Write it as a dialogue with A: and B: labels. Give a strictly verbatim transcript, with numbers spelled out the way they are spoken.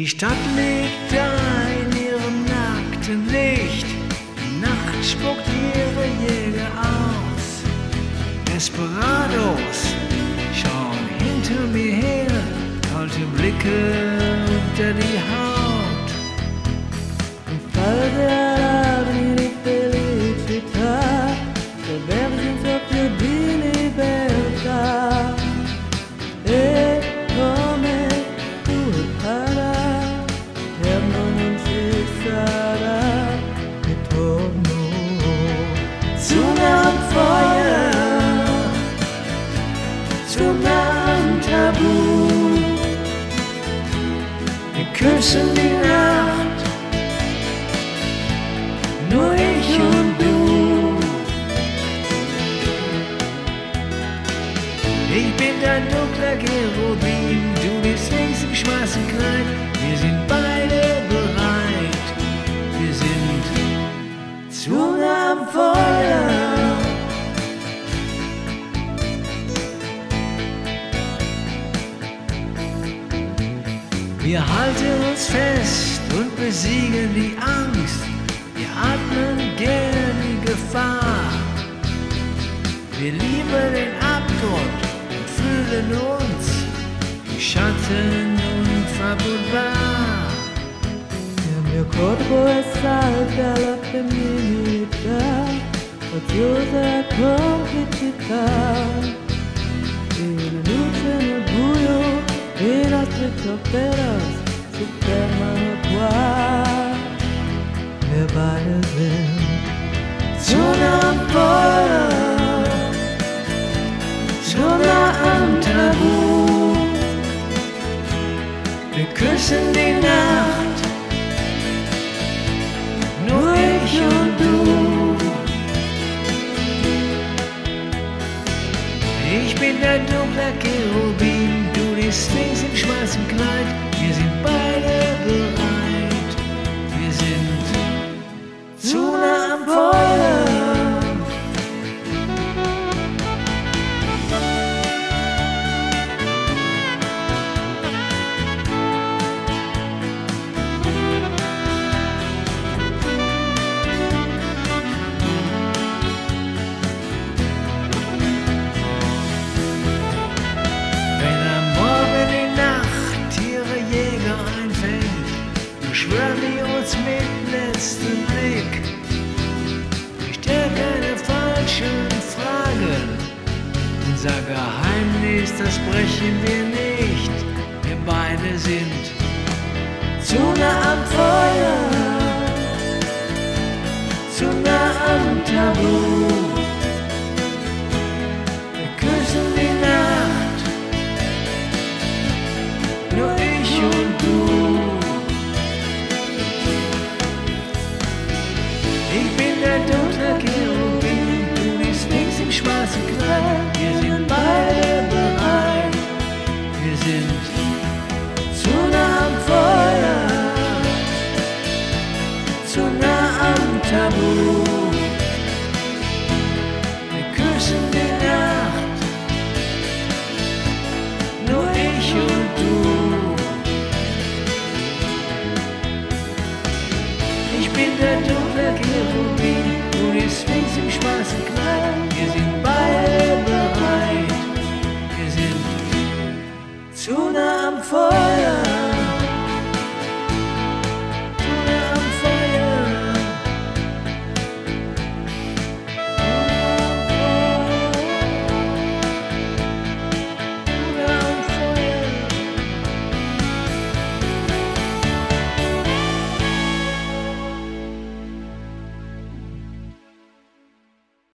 A: Die Stadt liegt da in ihrem nackten Licht. Die Nacht spuckt ihre Jäger aus. Desperados schauen hinter mir her, kalte Blicke unter die Haut.
B: In falde alarmi di felicità, convergence più di libertà. E come tu farà, eterno non ci sarà ritorno. Zu nah am Feuer, zu nah am Tabu. Wir küssen die Nacht, nur ich und du. Ich bin dein dunkler Cherubin, du bist links im schwarzen Kleid. Wir sind beide bereit, wir sind zu nah am Feuer. Wir halten uns fest und besiegen die Angst. Wir atmen gern die Gefahr. Wir lieben den Abgrund und fühlen uns im Schatten unverwundbar. Il mio corpo è salda la femminilità, oziosa complicità. In luce nel buio, i nostri torpedos si fermano qua. Wir beide sind
A: zu nah am Feuer, zu nah am Tabu. Wir küssen die Nacht, nur ich und du. Ich bin dein dunkler Cherubin, du die Sphinx im schwarzen Kleid. Wir sind beide bereit, wir sind zu nah am Feuer. Schwören wir uns mit letztem Blick. Ich stell keine falschen Fragen. Unser Geheimnis, das brechen wir nicht. Wir beide sind zu nah am Feuer, zu nah am Tabu. Wir küssen die Nacht, nur ich und du. Ich bin der dunkle Cherubin, du bist links im schwarzen Kleid. Wir sind beide bereit, wir sind zu nah am Feuer, zu nah am Tabu. Wir küssen die Nacht, nur ich und du. Ich bin der dunkle Cherubin, du die Sphinx im schwarzen Kleid. Wir sind beide bereit, wir sind zu nah am Feuer.